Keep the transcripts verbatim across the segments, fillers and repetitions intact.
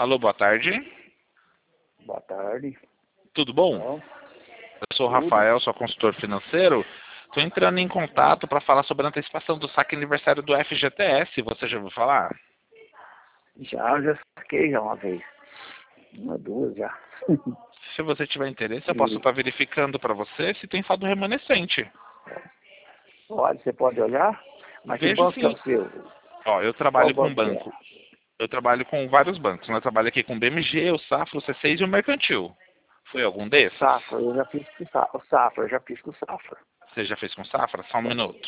Alô, boa tarde. Boa tarde. Tudo bom? Bom, Eu sou o tudo. Rafael, sou consultor financeiro. Estou entrando em contato para falar sobre a antecipação do saque aniversário do F G T S. Você já ouviu falar? Já, já saquei já uma vez. Uma, duas já. Se você tiver interesse, eu posso E estar verificando para você se tem saldo remanescente. pode, você pode olhar? Mas que Vejo banco que é sim. o seu? Ó, eu Qual trabalho com banco que é? banco. Eu trabalho com vários bancos. Eu trabalho aqui com o B M G, o Safra, o C seis e o Mercantil. Foi algum desses? Safra, eu já fiz com Safra. O Safra, eu já fiz com Safra. Você já fez com Safra? Só um minuto.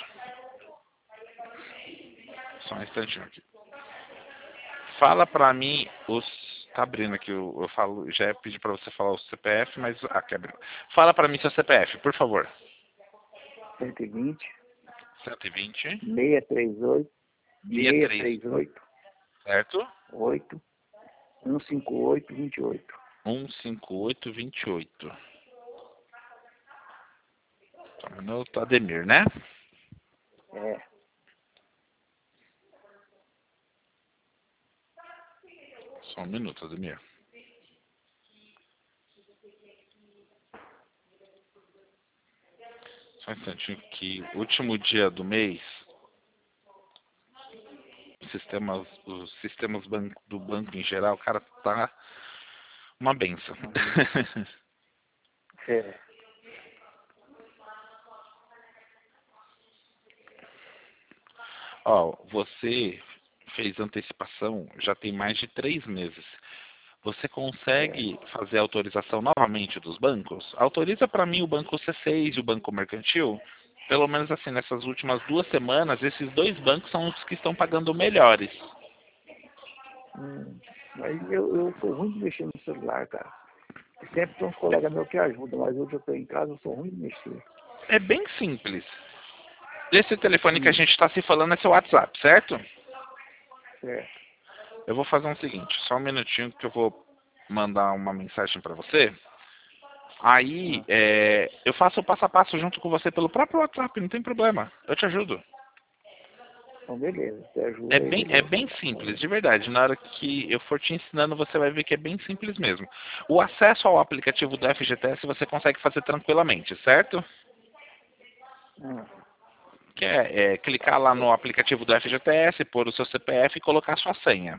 Só um instantinho aqui. Fala pra mim os... Tá abrindo aqui, eu, eu falo, já pedi pra você falar o C P F, mas aqui abriu. Fala pra mim seu C P F, por favor. cento e vinte, cento e vinte, seiscentos e trinta e oito, sessenta e seiscentos e três, trinta e oito, certo? oito, cento e cinquenta e oito, vinte e oito. cento e cinquenta e oito, vinte e oito. Só um minuto, Ademir, né? É, Só um minuto, Ademir. Só um instantinho que último dia do mês, os sistemas, os sistemas ban- do banco em geral, cara, tá uma benção. é. Ó, você fez antecipação já tem mais de três meses. Você consegue fazer a autorização novamente dos bancos? Autoriza para mim o banco C seis e o banco Mercantil. Pelo menos assim, nessas últimas duas semanas, esses dois bancos são os que estão pagando melhores. Hum, mas eu, eu sou ruim de mexer no celular, cara. Sempre tem uns colegas meus que ajudam, mas hoje eu estou em casa, eu sou ruim de mexer. É bem simples. Esse telefone que a Hum, gente está se falando é seu WhatsApp, certo? certo. Eu vou fazer um seguinte, só um minutinho que eu vou mandar uma mensagem para você. Aí, Ah, é, eu faço o passo a passo junto com você pelo próprio WhatsApp, não tem problema. Eu te ajudo. então beleza, você É ajuda aí, bem, é beleza. bem simples, de verdade. Na hora que eu for te ensinando, você vai ver que é bem simples mesmo. O acesso ao aplicativo do F G T S você consegue fazer tranquilamente, certo? Ah, Que é, é clicar lá no aplicativo do F G T S, pôr o seu C P F e colocar a sua senha.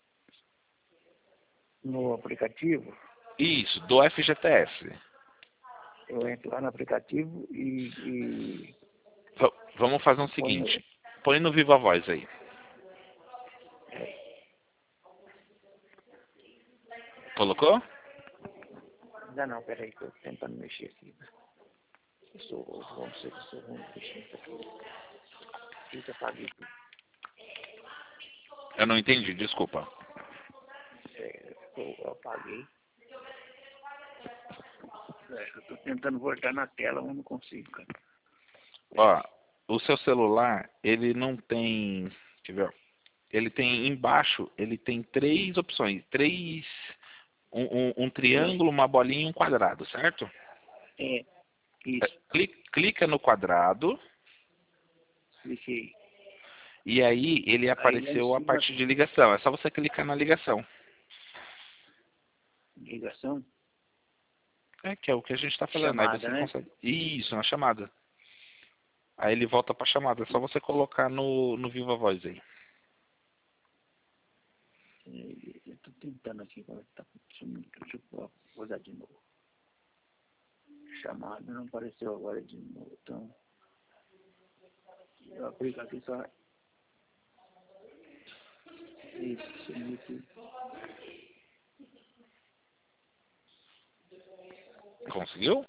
no aplicativo, Isso, do F G T S. eu entro lá no aplicativo e, e V- vamos fazer o ponho. seguinte. Põe no Viva Voz aí. É, Colocou? ainda não, peraí, estou tentando mexer aqui. Eu sou, vamos ser que eu sou ruim de mexer nisso aqui. Fica apaguei tudo. Eu não entendi, desculpa. É, eu, eu apaguei. É, eu estou tentando voltar na tela, mas não consigo, cara. Ó, o seu celular, ele não tem... Quer ver? Ó? Ele tem embaixo, ele tem três opções. Três... Um, um, um triângulo, uma bolinha e um quadrado, certo? É, É, isso, cli- Clica no quadrado cliquei. e aí ele Aí lá em apareceu a cima, parte de ligação. É só você clicar na ligação. ligação, É, que é o que a gente está falando. Aí chamada, você né? consegue... Isso, na chamada. Aí ele volta para chamada. É só você colocar no, no Viva Voz aí. É, eu estou tentando aqui, agora está sumindo. Deixa eu usar de novo. Chamada não apareceu agora de novo, então eu aplico aqui só. Isso, sumiu aqui. Conseguiu?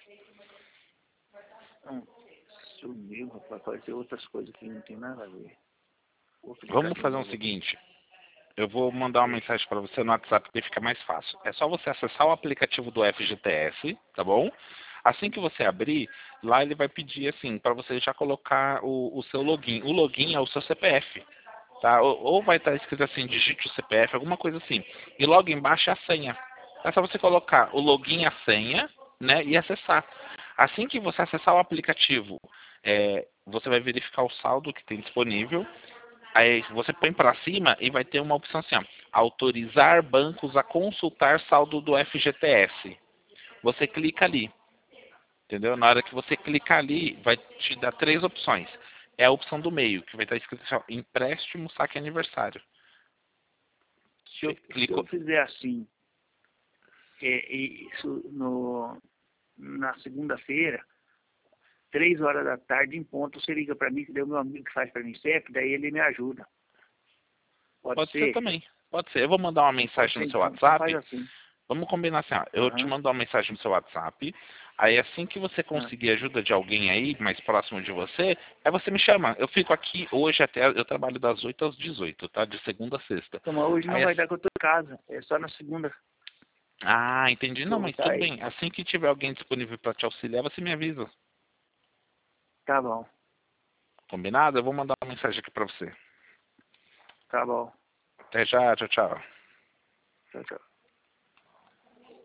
Ah, sumiu, rapaz, apareceu outras coisas que não tem nada a ver. Vou clicar Vamos de fazer o novo aqui. seguinte. Eu vou mandar uma mensagem para você no WhatsApp que fica mais fácil. É só você acessar o aplicativo do F G T S, tá bom? Assim que você abrir, lá ele vai pedir assim, para você já colocar o, o seu login. O login é o seu C P F, tá? Ou, ou vai estar escrito assim, digite o C P F, alguma coisa assim. E logo embaixo é a senha. É só você colocar o login e a senha, né? E acessar. Assim que você acessar o aplicativo, é, você vai verificar o saldo que tem disponível. Aí você põe para cima e vai ter uma opção assim, ó, autorizar bancos a consultar saldo do F G T S. Você clica ali. Entendeu? Na hora que você clicar ali, vai te dar três opções. É a opção do meio, que vai estar escrito assim, ó, empréstimo, saque aniversário. Se eu, se eu fizer assim, é, isso no, na segunda-feira, três horas da tarde em ponto, você liga para mim, que daí o meu amigo que faz para mim sempre, daí ele me ajuda. Pode, Pode ser ser? também. Pode ser. Eu vou mandar uma mensagem Ser, no seu então, então WhatsApp. faz assim. Vamos combinar assim, ó. Eu te Uhum. mando uma mensagem no seu WhatsApp. Aí assim que você Uhum. conseguir ajuda de alguém aí, mais próximo de você, aí você me chama. Eu fico aqui hoje até, eu trabalho das oito às dezoito, tá? De segunda a sexta. Então, mas hoje não Aí, vai assim- dar que eu tô em casa. É só na segunda Ah, entendi. que Não, eu vou mas estar tudo aí. bem. Assim que tiver alguém disponível para te auxiliar, você me avisa. Tá bom, Combinado? Eu vou mandar uma mensagem aqui para você. tá bom. Até já, tchau, tchau. Tchau, tchau.